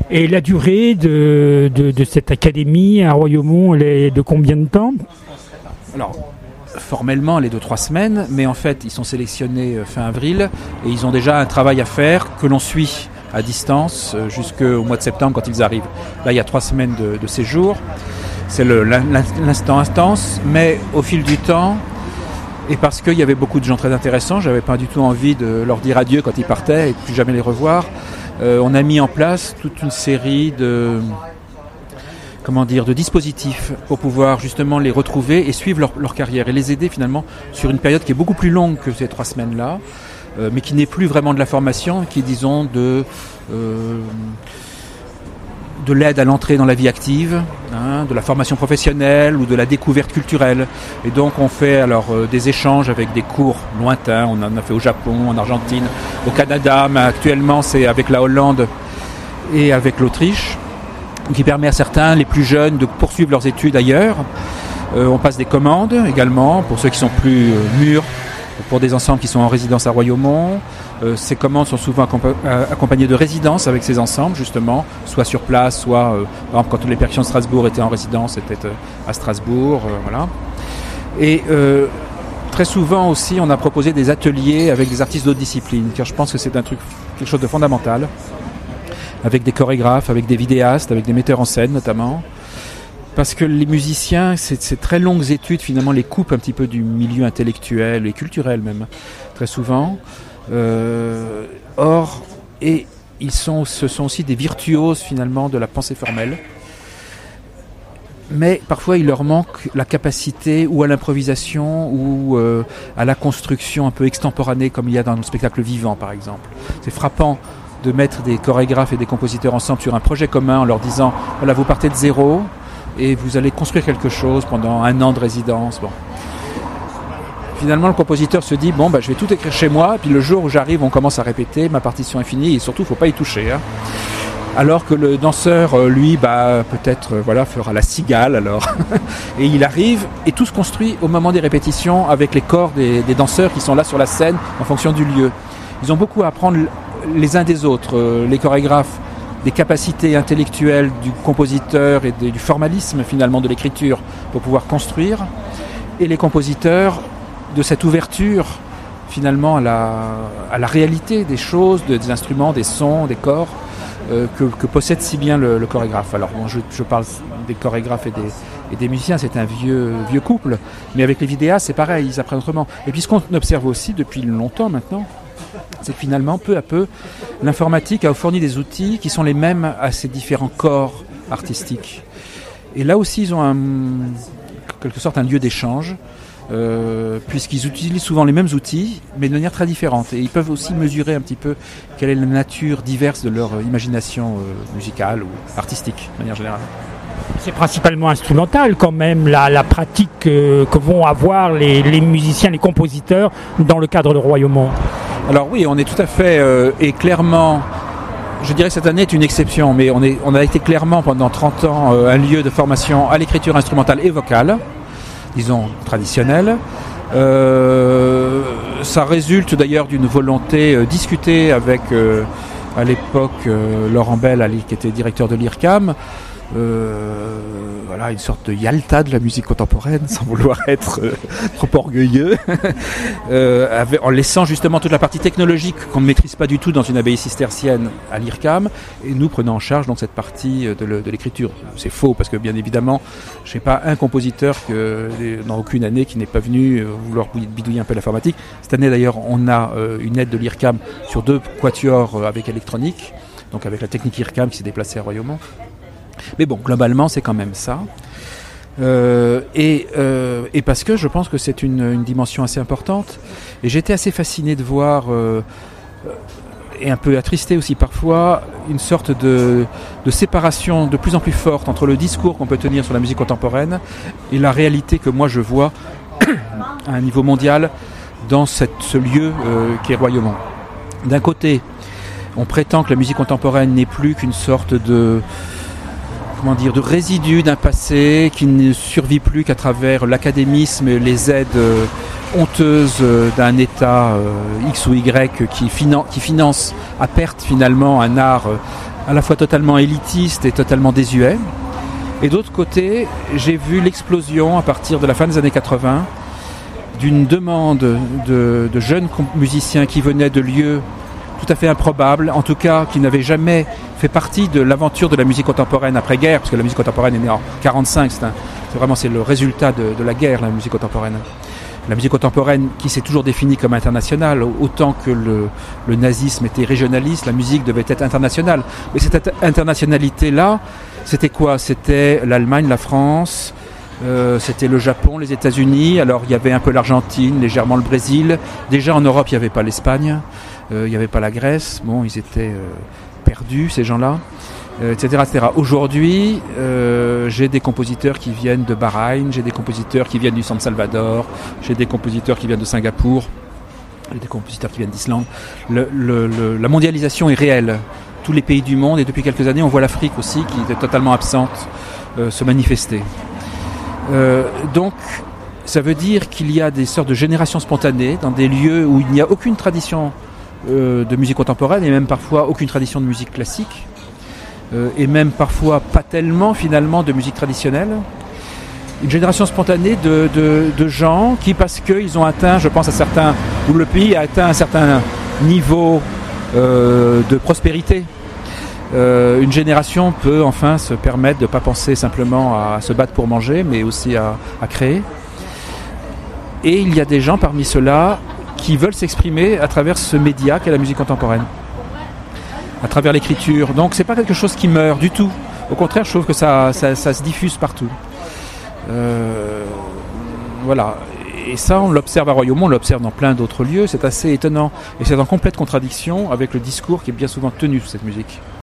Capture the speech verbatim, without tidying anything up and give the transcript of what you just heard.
Et la durée de, de, de cette académie à Royaumont, elle est de combien de temps ? Alors, formellement, elle est de trois semaines, mais en fait, ils sont sélectionnés fin avril et ils ont déjà un travail à faire que l'on suit à distance jusqu'au mois de septembre quand ils arrivent. Là, il y a trois semaines de, de séjour. C'est le, l'instant intense, mais au fil du temps, et parce qu'il y avait beaucoup de gens très intéressants, j'avais pas du tout envie de leur dire adieu quand ils partaient et de plus jamais les revoir. Euh, on a mis en place toute une série de, comment dire, de dispositifs pour pouvoir justement les retrouver et suivre leur, leur carrière et les aider finalement sur une période qui est beaucoup plus longue que ces trois semaines-là, euh, mais qui n'est plus vraiment de la formation, qui est disons de euh, de l'aide à l'entrée dans la vie active, hein, de la formation professionnelle ou de la découverte culturelle. Et donc on fait alors euh, des échanges avec des cours lointains. On en a fait au Japon, en Argentine, au Canada, mais actuellement c'est avec la Hollande et avec l'Autriche, qui permet à certains, les plus jeunes, de poursuivre leurs études ailleurs. Euh, on passe des commandes également pour ceux qui sont plus euh, mûrs, pour des ensembles qui sont en résidence à Royaumont. Euh, ces commandes sont souvent accompa- accompagnées de résidences avec ces ensembles, justement, soit sur place, soit, euh, par exemple, quand les percussions de Strasbourg étaient en résidence, c'était euh, à Strasbourg, euh, voilà. Et euh, très souvent aussi, on a proposé des ateliers avec des artistes d'autres disciplines, car je pense que c'est un truc, quelque chose de fondamental, avec des chorégraphes, avec des vidéastes, avec des metteurs en scène notamment. Parce que les musiciens, c'est, ces très longues études, finalement, les coupent un petit peu du milieu intellectuel et culturel même, très souvent. Euh, or, et ils sont, ce sont aussi des virtuoses, finalement, de la pensée formelle. Mais parfois, il leur manque la capacité ou à l'improvisation ou euh, à la construction un peu extemporanée, comme il y a dans le spectacle vivant, par exemple. C'est frappant de mettre des chorégraphes et des compositeurs ensemble sur un projet commun en leur disant, voilà, vous partez de zéro, et vous allez construire quelque chose pendant un an de résidence. Bon. Finalement, le compositeur se dit, bon, bah, je vais tout écrire chez moi, puis le jour où j'arrive, on commence à répéter, ma partition est finie, et surtout, il ne faut pas y toucher. Hein. Alors que le danseur, lui, bah, peut-être, euh, voilà, fera la cigale, alors. Et il arrive, et tout se construit au moment des répétitions, avec les corps des, des danseurs qui sont là sur la scène, en fonction du lieu. Ils ont beaucoup à apprendre les uns des autres, euh, les chorégraphes, des capacités intellectuelles du compositeur et de, du formalisme finalement de l'écriture pour pouvoir construire, et les compositeurs de cette ouverture finalement à la, à la réalité des choses, de, des instruments, des sons, des corps euh, que, que possède si bien le, le chorégraphe. Alors bon, je, je parle des chorégraphes et des, et des musiciens, c'est un vieux, vieux couple, mais avec les vidéastes c'est pareil, ils apprennent autrement. Et puis ce qu'on observe aussi depuis longtemps maintenant, c'est que finalement, peu à peu, l'informatique a fourni des outils qui sont les mêmes à ces différents corps artistiques. Et là aussi, ils ont un, en quelque sorte un lieu d'échange, euh, puisqu'ils utilisent souvent les mêmes outils, mais de manière très différente. Et ils peuvent aussi mesurer un petit peu quelle est la nature diverse de leur imagination euh, musicale ou artistique, de manière générale. C'est principalement instrumental quand même, la, la pratique euh, que vont avoir les, les musiciens, les compositeurs dans le cadre de Royaumont. Alors oui, on est tout à fait euh, et clairement, je dirais que cette année est une exception, mais on, est, on a été clairement pendant trente ans euh, un lieu de formation à l'écriture instrumentale et vocale, disons traditionnelle. Euh, ça résulte d'ailleurs d'une volonté euh, discutée avec euh, à l'époque euh, Laurent Bell, qui était directeur de l'I R C A M. Euh, voilà, une sorte de Yalta de la musique contemporaine, sans vouloir être euh, trop orgueilleux, euh, avec, en laissant justement toute la partie technologique qu'on ne maîtrise pas du tout dans une abbaye cistercienne à l'I R C A M, et nous prenons en charge donc cette partie de, le, de l'écriture. C'est faux, parce que bien évidemment, je sais pas un compositeur que, dans aucune année qui n'est pas venu euh, vouloir bidouiller un peu l'informatique. Cette année d'ailleurs, on a euh, une aide de l'I R C A M sur deux quatuors euh, avec électronique, donc avec la technique I R C A M qui s'est déplacée à Royaumont. Mais bon, globalement, c'est quand même ça. Euh, et, euh, et parce que je pense que c'est une, une dimension assez importante. Et j'étais assez fasciné de voir, euh, et un peu attristé aussi parfois, une sorte de, de séparation de plus en plus forte entre le discours qu'on peut tenir sur la musique contemporaine et la réalité que moi je vois à un niveau mondial dans cette, ce lieu euh, qui est Royaumont. D'un côté, on prétend que la musique contemporaine n'est plus qu'une sorte de... comment dire, de résidus d'un passé qui ne survit plus qu'à travers l'académisme et les aides euh, honteuses euh, d'un État euh, X ou Y qui, finan- qui finance à perte finalement un art euh, à la fois totalement élitiste et totalement désuet. Et d'autre côté, j'ai vu l'explosion à partir de la fin des années quatre-vingts d'une demande de, de jeunes musiciens qui venaient de lieux tout à fait improbables, en tout cas qui n'avaient jamais fait partie de l'aventure de la musique contemporaine après-guerre, parce que la musique contemporaine est née en quarante-cinq, c'est, un, c'est vraiment c'est le résultat de, de la guerre, la musique contemporaine. La musique contemporaine qui s'est toujours définie comme internationale, autant que le, le nazisme était régionaliste, la musique devait être internationale. Mais cette internationalité-là, c'était quoi ? C'était l'Allemagne, la France, euh, c'était le Japon, les États-Unis, alors il y avait un peu l'Argentine, légèrement le Brésil. Déjà en Europe, il n'y avait pas l'Espagne, euh, il n'y avait pas la Grèce, bon, ils étaient euh, perdus ces gens-là. Euh, et cetera, et cetera. Aujourd'hui, euh, j'ai des compositeurs qui viennent de Bahreïn, j'ai des compositeurs qui viennent du San Salvador, j'ai des compositeurs qui viennent de Singapour, j'ai des compositeurs qui viennent d'Islande. Le, le, le, la mondialisation est réelle. Tous les pays du monde, et depuis quelques années, on voit l'Afrique aussi, qui était totalement absente, euh, se manifester. Euh, donc, ça veut dire qu'il y a des sortes de générations spontanées dans des lieux où il n'y a aucune tradition euh, de musique contemporaine, et même parfois aucune tradition de musique classique. Euh, et même parfois pas tellement finalement de musique traditionnelle. Une génération spontanée de, de, de gens qui, parce qu'ils ont atteint, je pense à certains, où le pays a atteint un certain niveau euh, de prospérité, euh, une génération peut enfin se permettre de ne pas penser simplement à se battre pour manger, mais aussi à, à créer. Et il y a des gens parmi ceux-là qui veulent s'exprimer à travers ce média qu'est la musique contemporaine, à travers l'écriture. Donc c'est pas quelque chose qui meurt du tout. Au contraire, je trouve que ça, ça, ça se diffuse partout. Euh, voilà. Et ça, on l'observe à Royaumont, on l'observe dans plein d'autres lieux. C'est assez étonnant. Et c'est en complète contradiction avec le discours qui est bien souvent tenu sur cette musique.